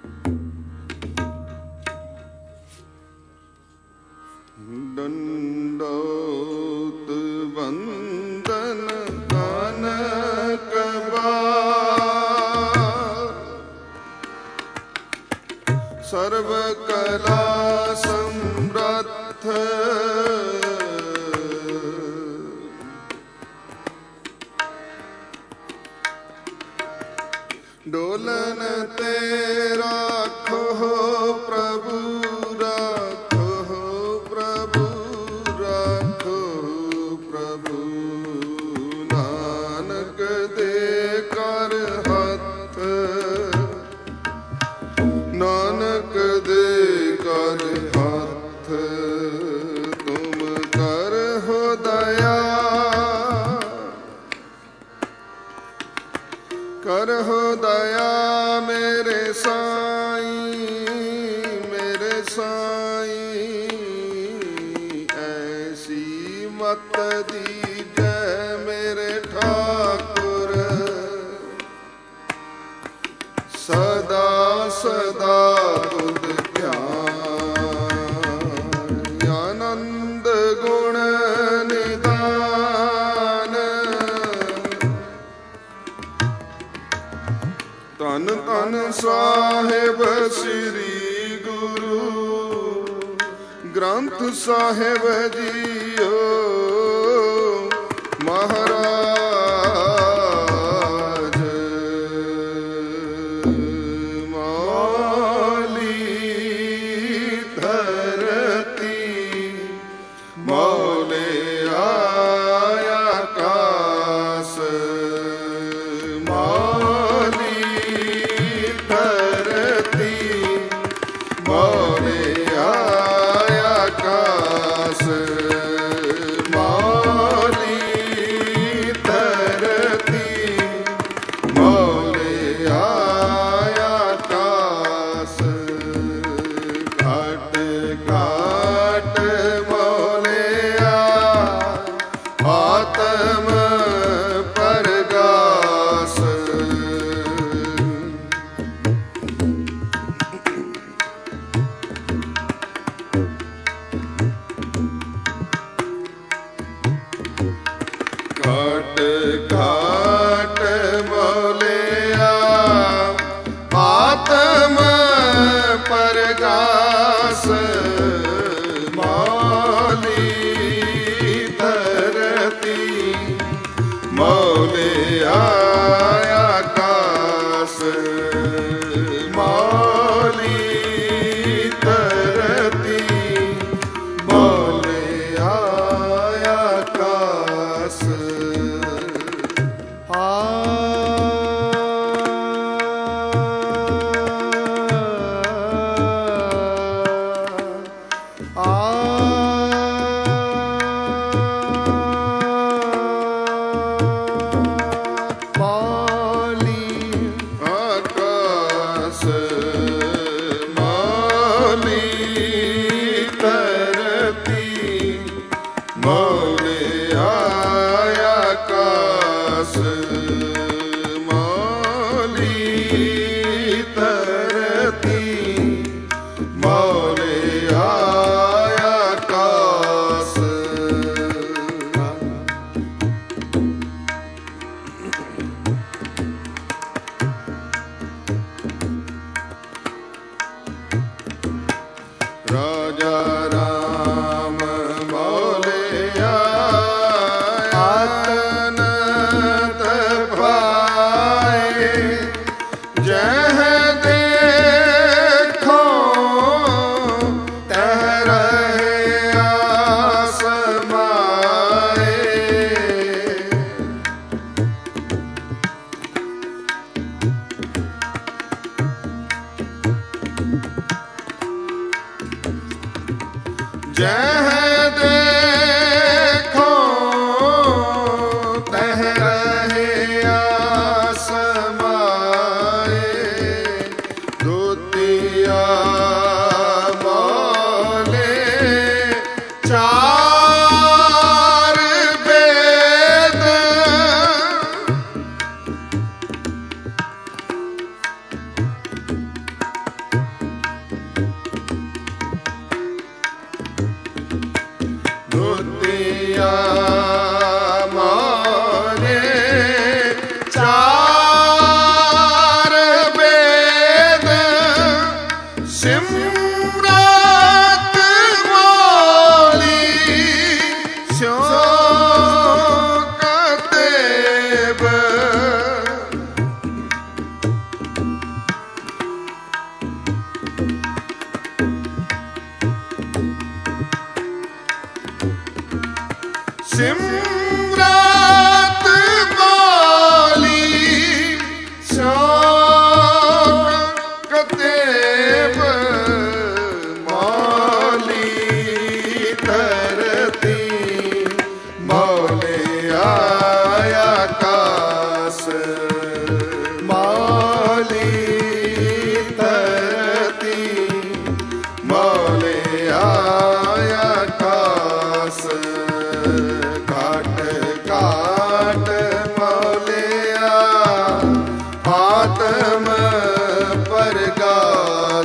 दंडोत वंदन कनक बार, सर्व कला समर्थ डोलन ते राखो प्रभु, राखो प्रभु, राखो प्रभु। नानक दे कर हथ, नानक दे कर हथ, तुम कर हो दया, कर हो दया मेरे साईं, मेरे साईं। ऐसी मत दीजै मेरे ठाकुर, सदा सदा तुद ध्यान। आनंद गुण निदान, धन धन साहिब श्री गुरु ग्रंथ साहिब जीओ महाराज। मौली धरती मौले आया कास,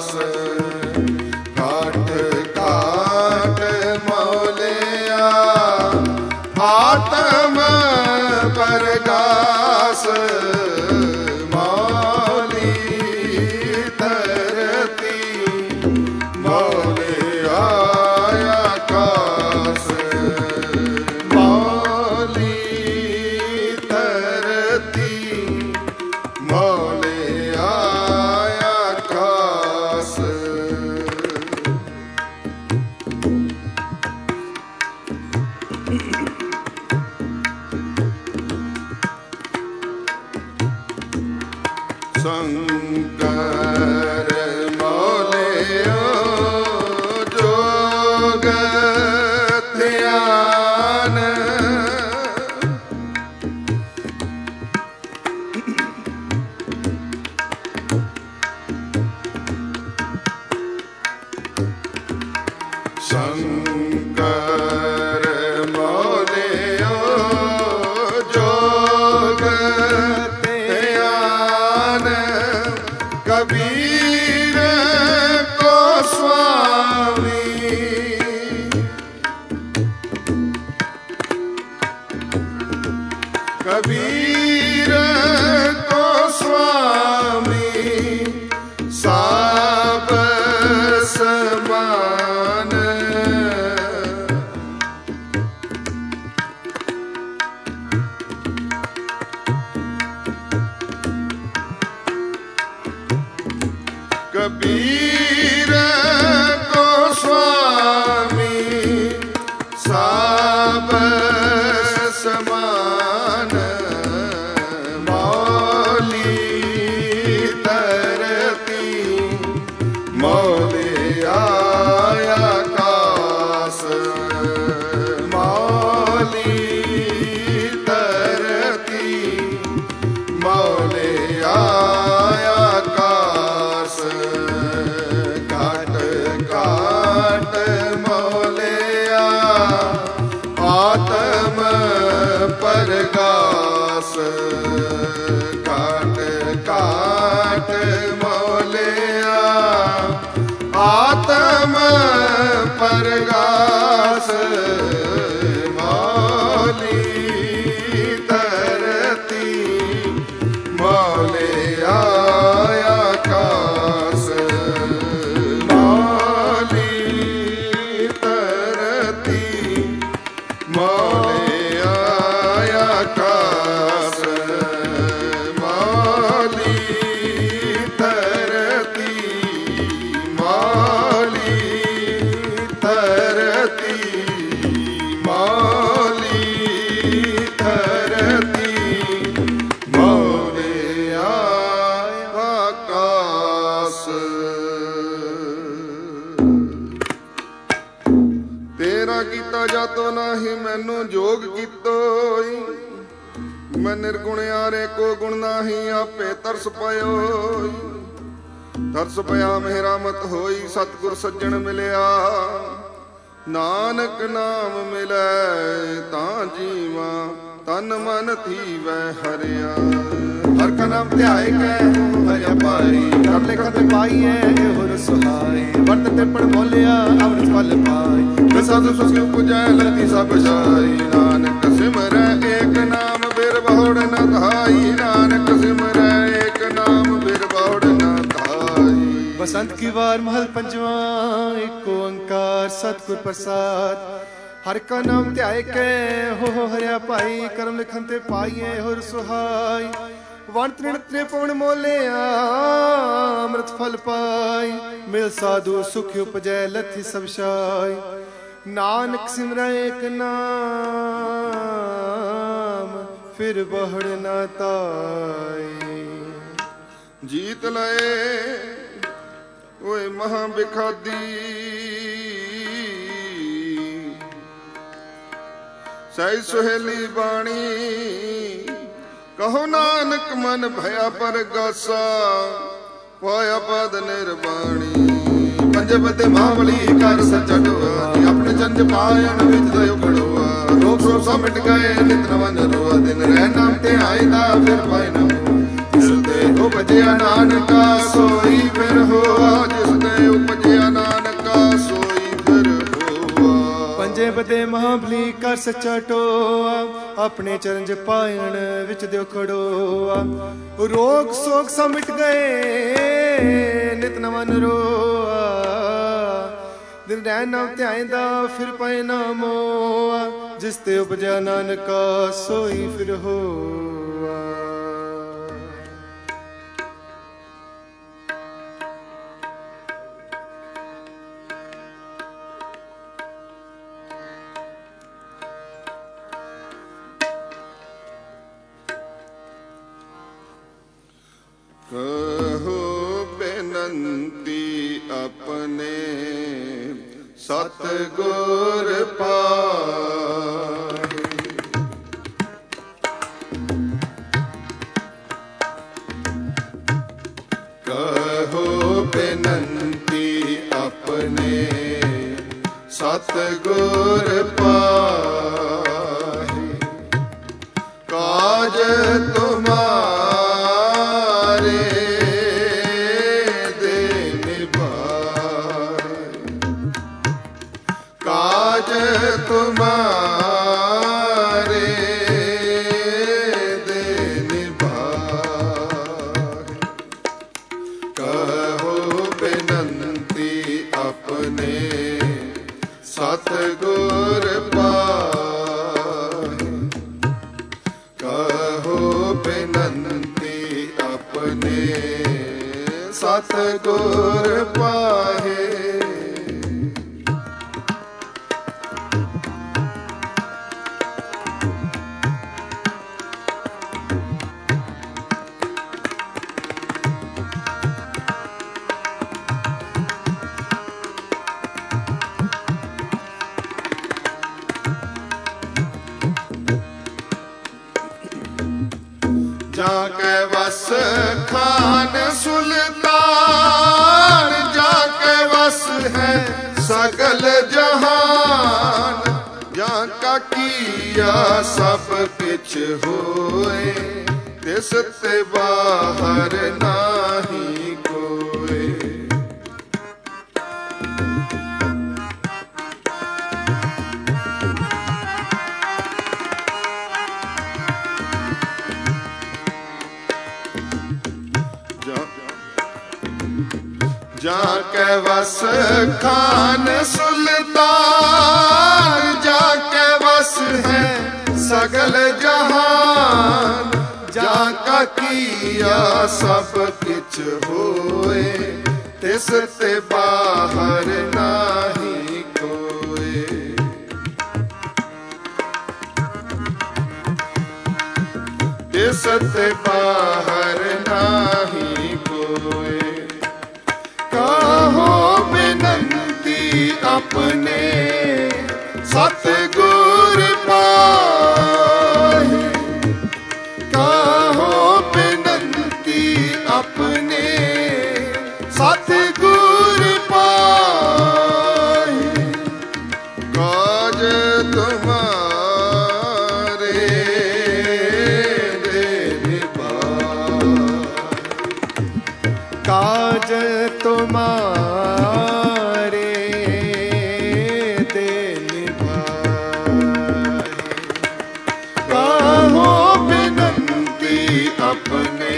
आकाश घाट घाट मौलिया आत्म परगास मौली धरती मौलिया आकाश मौली धरती मौलिया आकाश शंकर मौलियो जोग ध्यान शंकर मौलियो जोग ध्यान कबीर को स्वामी कबीर को स्वामी सब समान कबीर को स्वामी सब समान मौली धरती मौली आकाश मौली धरती मौली आकाश घाट घाट मौलिया आत्म परगास घाट घाट मौलिया आत्म परगास मौली धरती मौलिया आकाश मौली धरती मौलिया आकाश मौली धरती मौली धरती मौली धरती मौलिया आकाश तेरा कीता जातो नाही मैनू जोग कीतोई मैं निर्गुण यारे को गुण नाही आपे तरस पायो तरस पया मेरा मत होई सतगुर सज्जन मिलिया नानक नाम मिलै तां जीवा तन मन थीवै हरिया हर का नाम ध्याए कै हरिया पाई कर लिखत पाईए होर सुहाई वर्त ते पढ़ बोलिया अमृत फल पाई साधु सुखी पुजै लती सब जाई नानक सिमरै एक नाम बिर बहुड़ न धाई नानक सिमरै एक नाम बिर बहुड़ न धाई बसंत की वार महल पंजवा एक ओंकार सतगुर प्रसाद हर का नाम ध्याए कै हो हरिया पाई करम लिखन ते पाईए होर सुहाई वण तृण त्रिपुण मोलिया अमृत फल पाई मिल साधु सुख उपजै लथि सब शाई नानक सिमरै एक नाम फिर बहुड़ न ताई जीत लए ओए महा बिखादी सही सुहेली बाणी कहो नानक मन भया पर गासा पाया पद निर्वाणी पंज बदे मावली कर सचड़वा अपने चंद पायन विच दयो खड़वा रोग शोक सा मिट गए नित नवन रोआ दिन रह नाम ते आईदा फिर पाए न हो जिस दे हो बजिया नानका सोई फिर हो जिस महाबली कर सच्चा टोआ, अपने चरण च पायण विच दियो खड़ोआ। रोग सोग सा मिट गए नित नवा नरोआ, दिन रैन नाम ध्याएंदा फिर पाए ना मोआ, जिस ते उपजा नानका सोई फिर होआ। कहो बेनंती अपने सतगुर पाहि, कहो बेनंती अपने सतगुर पाहि, काज तुम्हारे तुम्हारे दे निभाए। कहो बेनंती अपने सतगुर पाहि, कहो बेनंती अपने सतगुर पाहि। जाके वस खान सुल्तान, जाके वस है सगल जहान, जाका किया सब किछ होए, तिस ते बाहर नाही कोई। जाके वस खान सुल्तान, जाके वस है सगल जहान, जाका किया सब किछ होए, तिस ते बाहर नाही कोई। तिस ते बाहर नाही कोई। कहो बेनंती अपने सतगुर पाहि, कहो बेनंती अपने सतगुर पाहि, काज तुम्हारे दे निभाए। काज तुम्हारे दे निभाए, कहो बेनंती अपने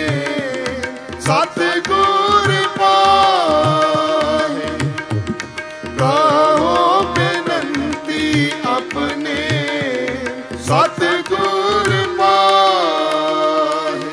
सतगुर पाहि, कहो बेनंती अपने सतगुर पाहि।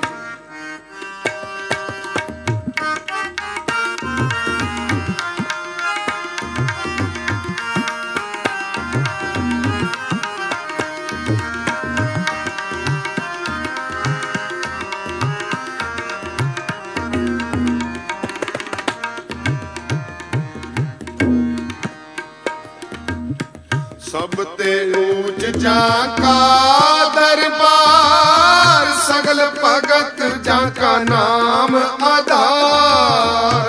सब ते ऊंच जाका दरबार, सगल भगत जाका नाम आधार।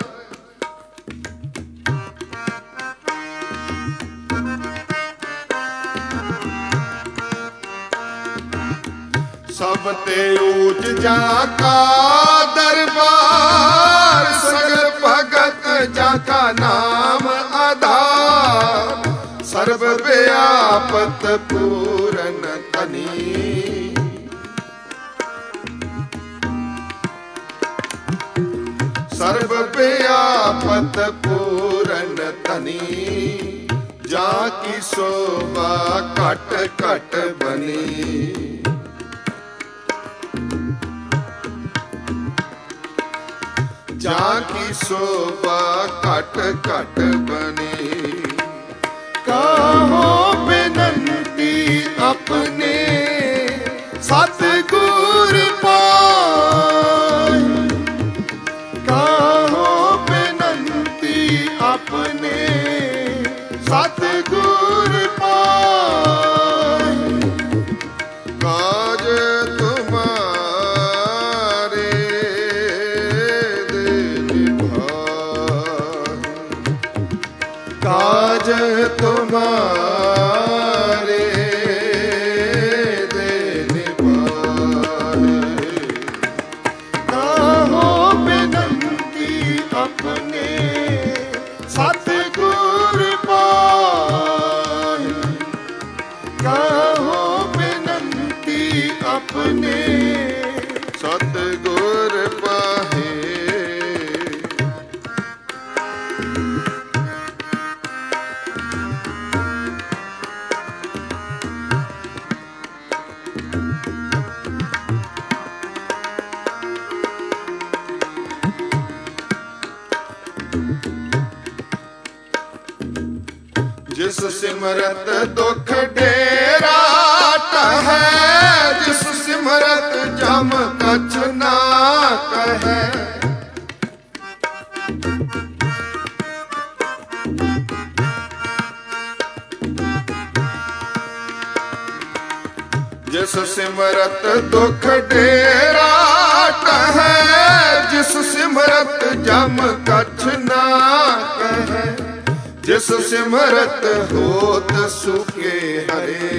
सब ते ऊंच जाका दरबार, सगल भगत जाका नाम आधार। ਸਰਬ ਵਿਆਪਤ ਪੂਰਨ ਧਨੀ। ਸਰਬ ਵਿਆਪਤ ਪੂਰਨ ਧਨੀ। ਜਾ ਕੀ ਸੋਭਾ ਘਟ ਘਟ ਬਨੀ। ਜਾ ਕੀ ਸੋਭਾ ਘਟ ਘਟ ਬਨੀ। ਕਾਹੋ ਬੇਨੰਤੀ ਆਪਣੇ ਸਤਿਗੁਰ ਪਾਈ। ਕਾਹੋ ਬੇਨੰਤੀ ਆਪਣੇ ਸਤਿਗੁਰ ਪਾਈ। ਕਾਜ ਤੁਮਾਰੇ ਦੇ ਨਿਭਾਏ। ਕਾਜ ਤੁਮਾਰੇ ਦੇ ਨਿਭਾਏ। ਕਾਹੋ ਬੇਨੰਤੀ ਆਪਣੇ ਸਤਿਗੁਰ ਪਾਈ। ਕਾਹੋ ਬੇਨੰਤੀ ਆਪਣੇ ਸਤਿਗੁਰ ਪਾਹੇ। ਜਿਸ ਸਿਮਰਤ ਦੁਖ ਡੇਰਾ ਟਹੈ। ਜਿਸ ਸਿਮਰਤ ਜਮ ਕਛ ਨਾ ਕਹੈ। ਜਿਸ ਸਿਮਰਤ ਦੁਖ ਡੇਰਾ ਟਹੈ। ਜਿਸ ਸਿਮਰਤ ਜਮ ਕਛ ਨਾ ਕਹੈ। ਜਿਸ ਸਿਮਰਤ ਹੋਤ ਸੁਖੇ ਹਰੇ।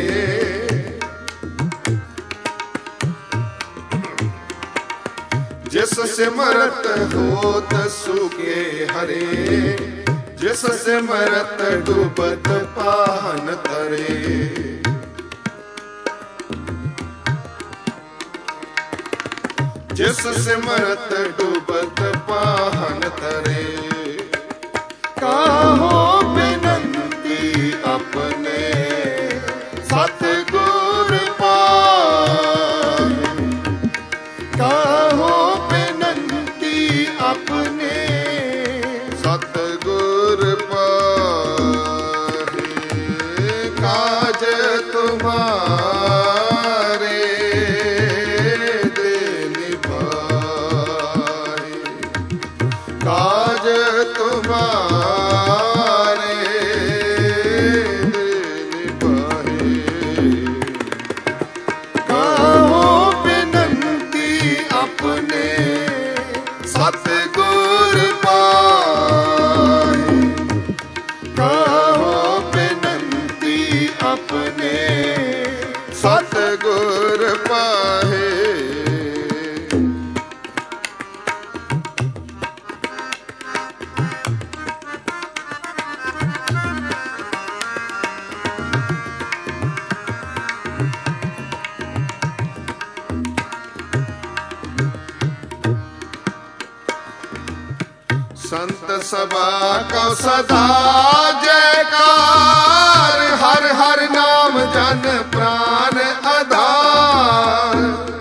ਜਿਸ ਸਿਮਰਤ ਹੋਤ ਸੁਖੇ ਹਰੇ। ਜਿਸ ਸਿਮਰਤ ਡੁਬਤ ਪਾਹਨ ਤਰੇ। ਜਿਸ ਸਿਮਰਤ ਡੁਬਤ ਪਾਹਨ ਤਰੇ। ਕਾਹੋ ਬੇਨੰਤੀ ਆਪਣੇ ਸਤਿਗੁਰ ਪਾਈ। ਕਾਹੋ ਬੇਨੰਤੀ ਆਪਣੇ ਸਤਿਗੁਰ ਪਾਹੇ। ਕਾਜ ਤੁਮਾਰੇ ਦੇ ਨਿਭਾਏ। ਕਾਜ ਤੁਮਾਰੇ ਦੇ ਨਿਭਾਏ। ਕਾਹੋ ਬੇਨੰਤੀ ਆਪਣੇ ਸਤਿਗੁਰ ਪਾਈ। ਕਾਹੋ ਬੇਨੰਤੀ ਆਪਣੇ ਸਤਿਗੁਰ ਪਾਹੇ। संत सभा को सदा जयकार। हर हर नाम जन प्राण आधार।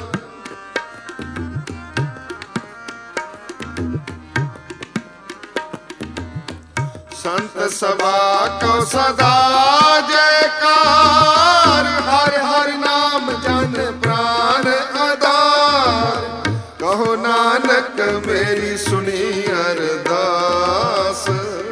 संत सभा को सदा जयकार। हर हर नाम जन प्राण आधार। कहो नानक मेरी सुनी अरदास।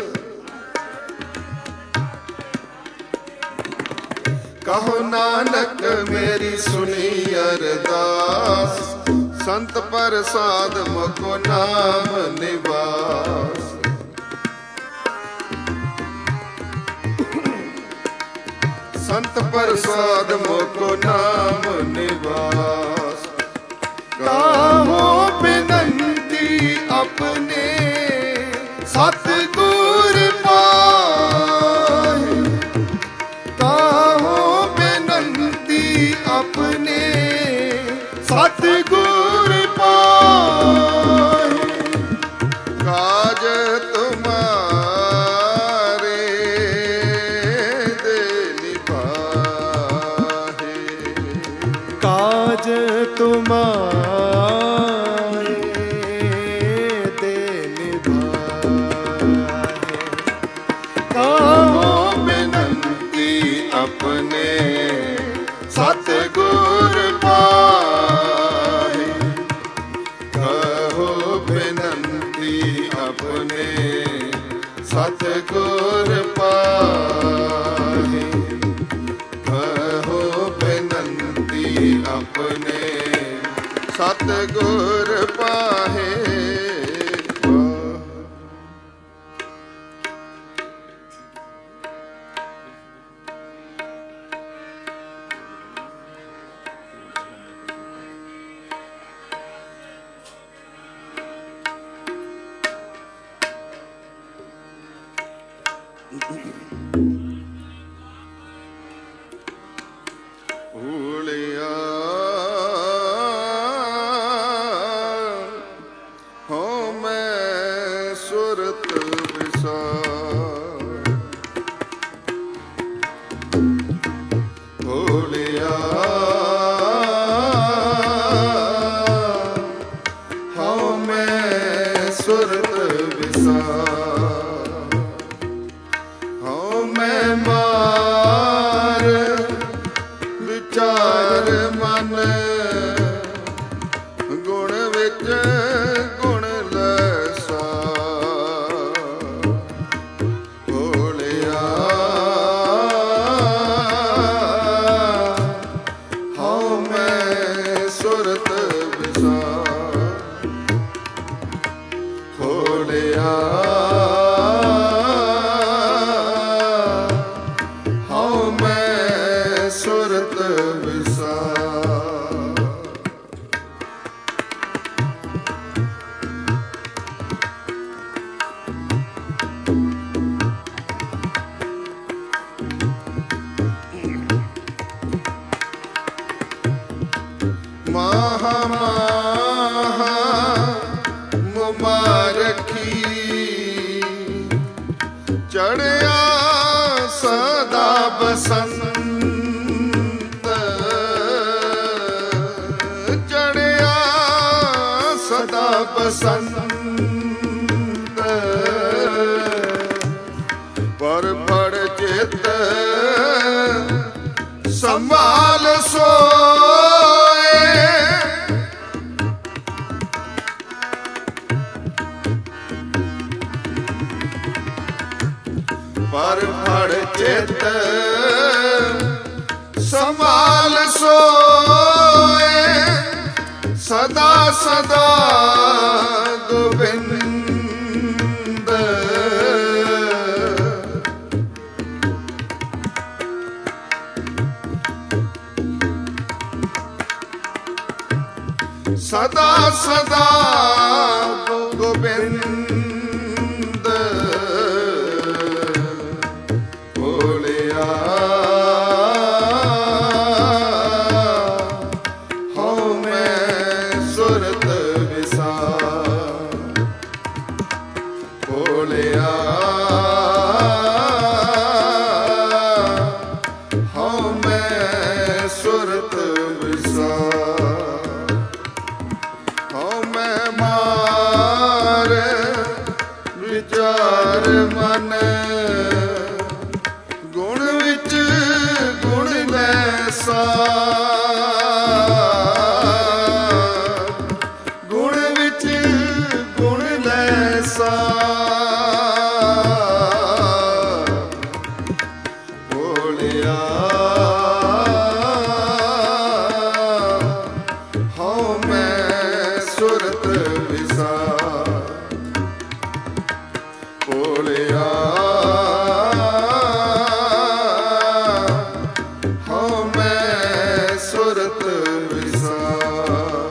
कहो नानक मेरी सुनी अरदास। संत प्रसाद मुको नाम निवास। संत प्रसाद मुको नाम निवास। काहो बिनंती अपने सतगुर पाए। ਕਾਜ ਤੁਮਾਰੇ ਦੇ ਨਿਭਾਏ, ਕਾਜ ਤੁਮਾਰੇ ਦੇ ਨਿਭਾਏ। ਕਹੋ ਬੇਨੰਤੀ ਆਪਣੇ ਸਤਿਗੁਰ ਪਾਹੇ, ਕਹੋ ਬੇਨੰਤੀ ਆਪਣੇ ਸਤਿਗੁਰ ਪਾਹੇ, ਕਹੋ ਬੇਨੰਤੀ ਆਪਣੇ ਸਤਿਗੁਰ ਪਾਹੇ। ਭੂਲਿਆ ਹੋ ਮੈਂ ਸੁਰਤ ਵਿਸਾਰ, ਭੂਲਿਆ ਹੋ ਮੈਂ ਸੁਰਤ ਵਿਸਾਰ, ਹੋ ਮੈਂ ਮਾਰ ਵਿਚਾਰ ਮਨ, ਗੁਣ ਵਿੱਚ ਗੁਣ ਲੈਸਾ, ਭੋਲਿਆ ਹਉ ਮੈਂ ਸੁਰਤ ਵਿਸਾਰ, ਭੋਲਿਆ ਹਉ ਮੈਂ ਸੁਰਤ ਵਿਸਾਰ। ਮਾਹਾ ਮਾਹਾ ਮੁਬਾਰਕੀ ਚੜਿਆ ਸਦਾ ਬਸੰਤ, ਚੜਿਆ ਸਦਾ ਬਸੰਤ, ਪਰ ਫੜ ਚਿਤ ਸੰਭਾਲ ਸੋਏ, ਪਰ ਫੜ ਚਿਤ ਸੰਭਾਲ ਸੋਏ, ਸਦਾ ਸਦਾ ਗੋਬਿੰਦ, ਸਦਾ ਸਦਾ ਗੋਬਿੰਦ, ਭੋਲਿਆ ਹਉ ਮੈਂ ਸੁਰਤ ਵਿਸਾਰ, ਭੋਲਿਆ ਹਉ ਮੈਂ ਸੁਰਤ ਵਿਸਾਰ, ਹਉ ਮੈਂ ਮਾਰ ਵਿਚਾਰ ਮਨ, ਗੁਣ ਵਿੱਚ ਗੁਣ ਲੈਸਾ, ਗੁਣ ਵਿੱਚ ਗੁਣ ਲੈਸਾ, ਭੋਲਿਆ ਹਉ ਮੈਂ ਸੁਰਤ ਵਿਸਾਰ, ਭੋਲਿਆ ਹਉ ਮੈਂ ਸੁਰਤ ਵਿਸਾਰ।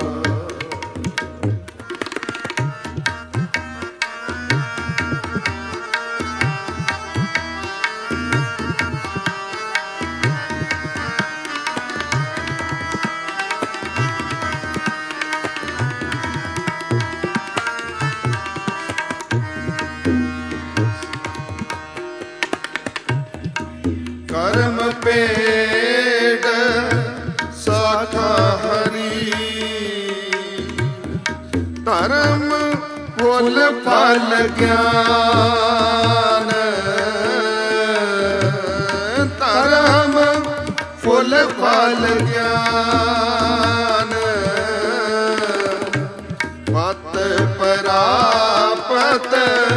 ਫਲ ਗਿਆਨ ਧਰਮ ਫੁੱਲ ਫਲ ਗਿਆਨ ਪਤ ਪ੍ਰਾਪਤ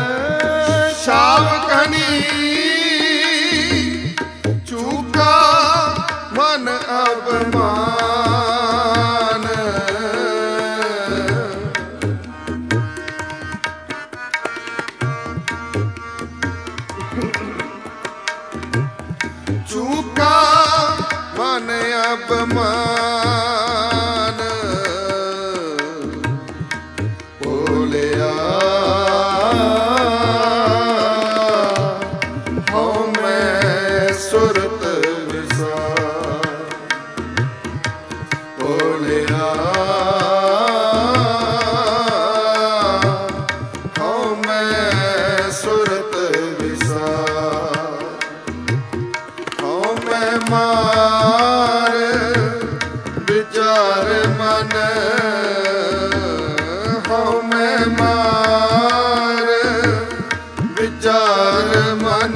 ਸ਼ਾਵਕਨੀ ਚੂਕਾ ਮਨ ਅਭਿਮਾਨ ਚੂਕਾ ਮਨ ਅਭਿਮਾਨ ਭੋਲਿਆ ਹਉ ਮੈਂ ਸੁਰਤ ਵਿਸਾਰ ਭੋਲਿਆ ਹਉ ਮੈਂ ਸੁਰਤ ਵਿਸਾਰ ਹਉ ਮੈਂ ਮਾਰ ਵਿਚਾਰ ਮਨ ਹਉ ਮੈਂ ਮਾਰ ਵਿਚਾਰ ਮਨ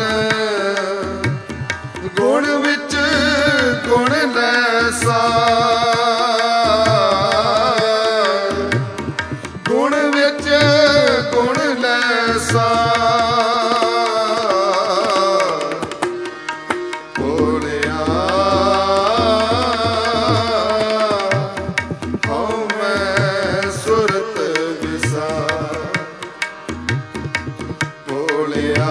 ਗੁਣ ਵਿੱਚ ਗੁਣ ਲੈਸਾ ਗੁਣ ਵਿੱਚ ਗੁਣ ਲੈਸਾ ਭੋਲਿਆ ਹਉ ਮੈਂ ਸੁਰਤ ਵਿਸਾਰ ਭੋਲਿਆ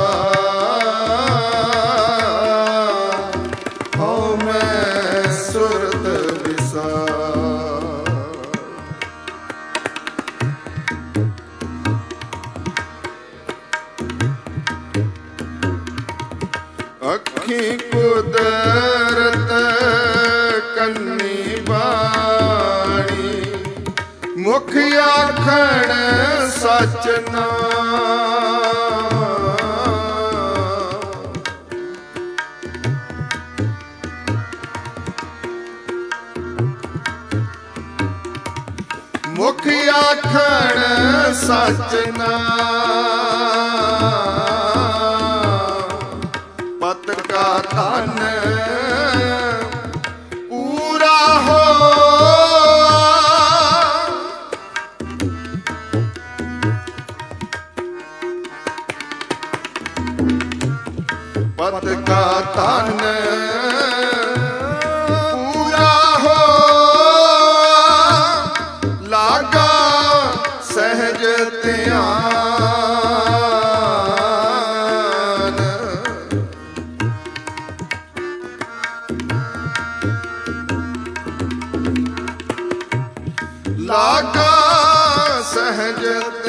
ਹਉ ਮੈਂ ਸੁਰਤ ਵਿਸਾਰ ਅੱਖੀ ਕੁਦਰਤ ਕੰਨੀ ਬਾਣੀ ਮੁਖ ਆਖਣ ਸਚ ਨਾਮ ਮੁਖ ਆਖਣ ਸਚ ਨਾਮ ਪਤ ਕਾ ਧਨ ਪੂਰਾ ਪਤ ਕਾ ਧਨ ਪੂਰਾ ਹੋ ਲਾਗਾ ਸਹਿਜ ਧਿਆਨ ਲਾਗਾ ਸਹਿਜ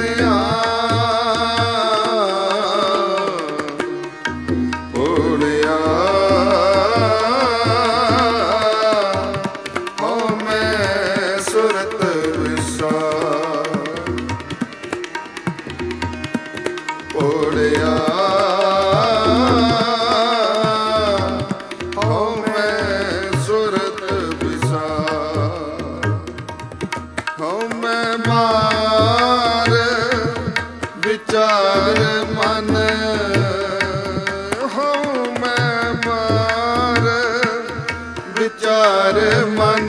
ਧਿਆਨ ਭੋਲਿਆ ਹਉ ਮੈਂ ਸੁਰਤ ਵਿਸਾਰ ਭੋਲਿਆ ਹਉ ਮੈਂ ਸੁਰਤ ਵਿਸਾਰ ਹਉ ਮੈਂ ਮਾਰ ਵਿਚਾਰ ਮਨ ਹਉ ਮੈਂ ਮਾਰ ਵਿਚਾਰ ਮਨ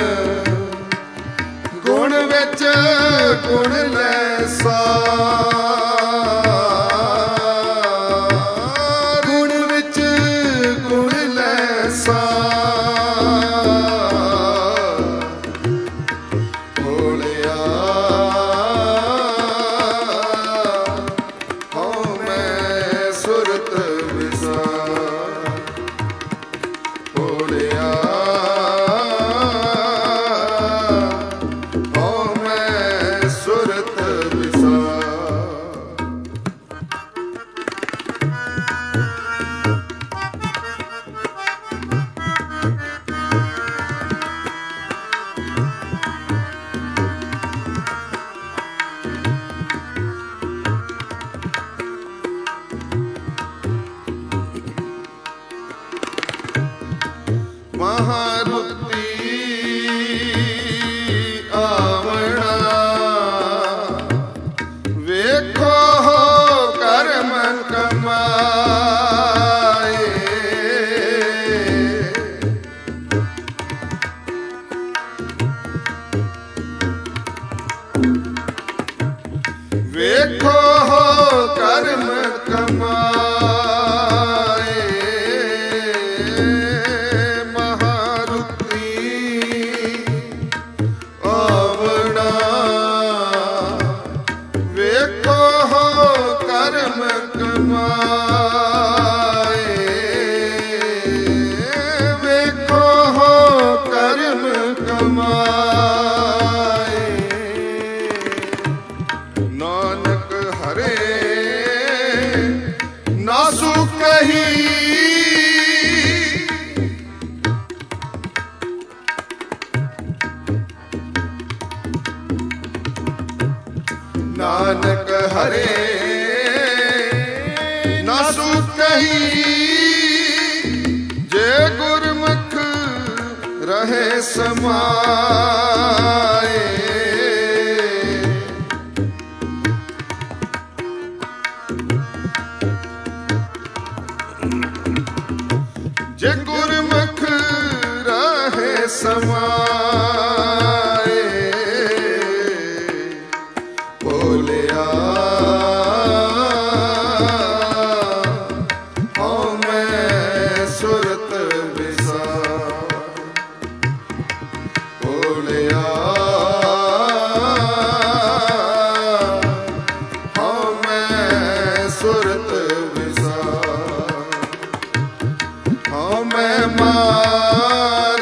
ਗੁਣ ਵਿੱਚ ਗੁਣ ਲੈਸਾ ਗੁਣ ਵਿੱਚ ਗੁਣ ਲੈਸਾ ਭੋਲਿਆ ਹਉ ਮੈਂ ਸੁਰਤ ਵਿਸਾਰ ਭੋਲਿਆ ਹਉ ਮੈਂ ਸੁਰਤ ਵਿਸਾਰ ਮਹਾਰੁਤੀ ਆਵਣਾ ਵੇਖੋ ਹੋ ਕਰਮ ਕਮਾਏ, ਵੇਖੋ ਹੋ ਕਰਮ ਕਮਾਏ, ਨਾਨਕ ਹਰੇ ਨਾਸੂ ਕਹੀ, ਨਾਨਕ ਹਰੇ ਨਾਸੂ ਕਹੀ, ਜੇ ਗੁਰਮੁਖ ਰਹੇ ਸਮਾਏ, ਜੇ ਗੁਰਮੁਖ ਰਹੇ ਸਮਾਏ, ਬੋਲਿਆ ਹਉ ਮੈਂ ਸੁਰਤ ਵਿਸਾਰ, ਬੋਲਿਆ ਹਉ ਮੈਂ ਸੁਰਤ ਵਿਸਾਰ, ਹਉ ਮੈਂ ਮਾਰ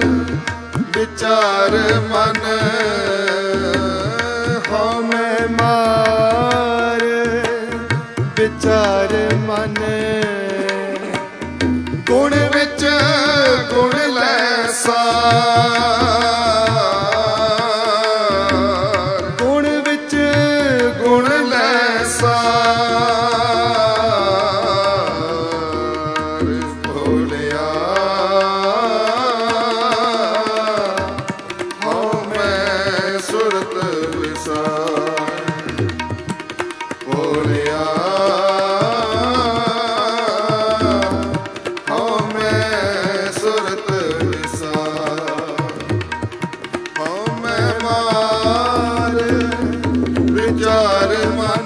ਵਿਚਾਰ ਮਨ, ਹਉ ਮੈਂ ਮਾਰ ਵਿਚਾਰ ਮਨ, ਗੁਣ ਵਿੱਚ ਗੁਣ ਲੈ ਸਾਰ, ਗੁਣ ਵਿੱਚ ਗੁਣ ਲੈ ਸਾਰ, ਭੋਲਿਆ ਹਉ ਮੈਂ ਸੁਰਤ ਵਿਸਾਰ, ਭੋਲਿਆ ਹਉ ਮੈਂ ਸੁਰਤ ਵਿਸਾਰ, ਹਉ ਮੈਂ ਮਾਰ ਵਿਚਾਰ ਮਨ,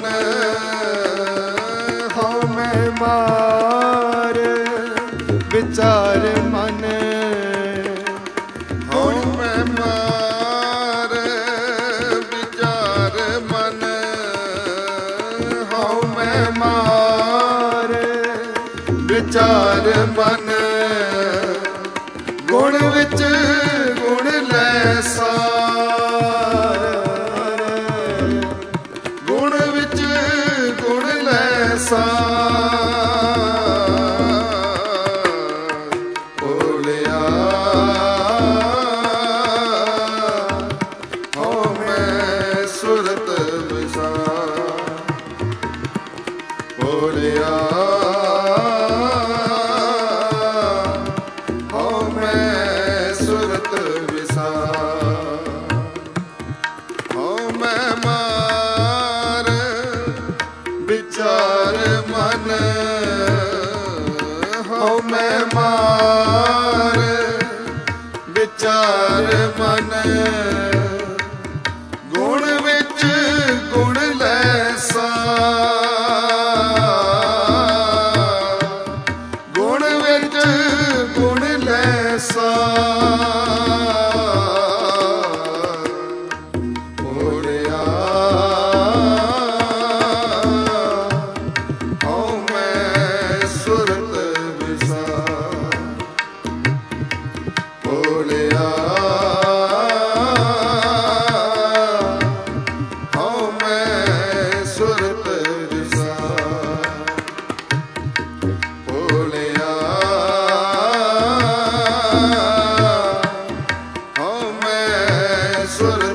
ਹਉ ਮੈਂ ਮਾਰ ਵਿਚਾਰ ਮਨ, ਹਉ ਮੈਂ ਮਾਰ ਵਿਚਾਰ ਮਨ, ਹਉ ਮੈਂ ਮਾਰ ਵਿਚਾਰ ਮਨ, ਗੁਣ ਵਿੱਚ ਗੁਣ ਲੈ ਸਾਰ, ਗੁਣ ਵਿੱਚ ਗੁਣ ਲੈ ਸਾਰ, ਭੋਲਿਆ ਹਉ ਮੈਂ ਸੁਰਤ ਵਿਸਾਰ, ਭੋਲਿਆ ਹਉ ਮੈਂ ਸੁਰਤ ਵਿਸਾਰ, ਹਉ ਮੈਂ ਮਾਰ ਵਿਚਾਰ ਮਨ, ਹਉ ਮੈਂ ਮਾਰ ਵਿਚਾਰ ਮਨ, ਗੁਣ ਵਿੱਚ ਗੁਣ ਲੈ ਸਾਰ, ਗੁਣ ਵਿੱਚ ਗੁਣ ਲੈ ਸਾਰ, ਭੋਲਿਆ ਹਉ ਮੈਂ ਸੁਰਤ ਵਿਸਾਰ, ਭੋਲਿਆ ਹਉ ਮੈਂ ਸੁਰਤ ਵਿਸਾਰ, ਭੋਲਿਆ ਹਉ ਮੈਂ ਸੁਰਤ